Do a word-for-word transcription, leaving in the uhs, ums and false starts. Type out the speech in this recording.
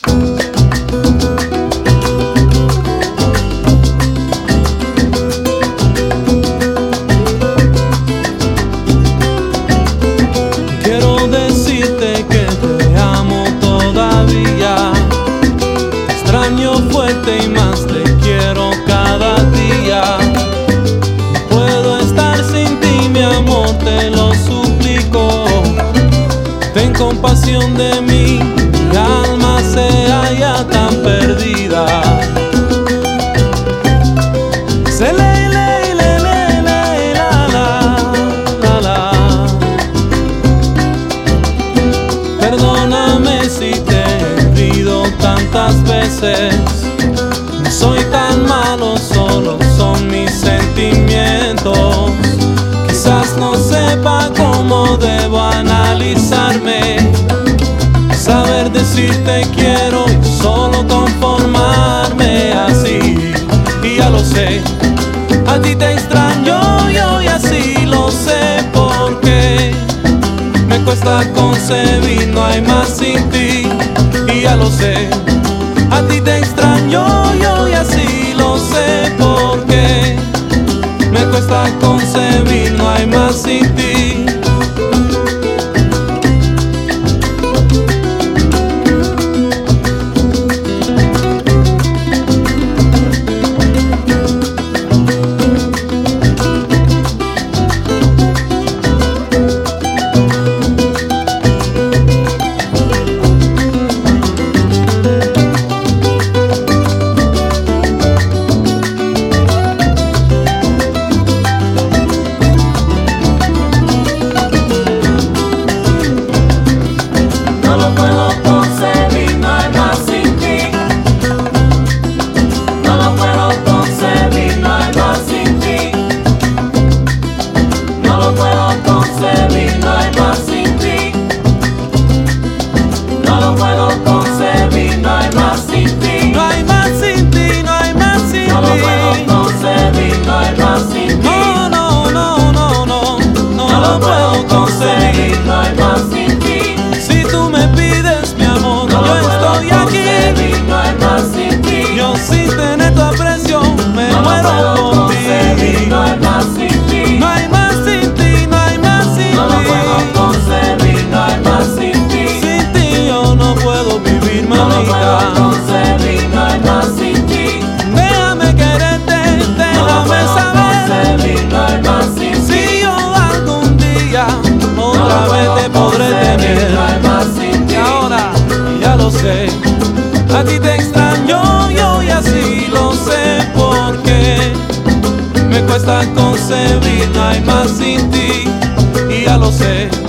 Quiero decirte que te amo todavía. Te extraño fuerte y más te quiero cada día. No puedo estar sin ti, mi amor, te lo suplico. Ten compasión de mí, mi alma se halla tan perdida. Se le, le, le, le, le, la, la, la, la. Perdóname si te he herido tantas veces. No soy tan malo, solo son mis sentimientos. Quizás no sepa cómo debo analizarme, saber decirte quiero y solo conformarme así. Y ya lo sé, a ti te extraño yo y así lo sé porque me cuesta concebir, no hay más sin ti. Y ya lo sé, a ti te extraño yo y así lo sé porque me cuesta concebir, no hay más sin ti. A ti te extraño yo y así lo sé porque me cuesta concebir, no hay más sin ti y ya lo sé.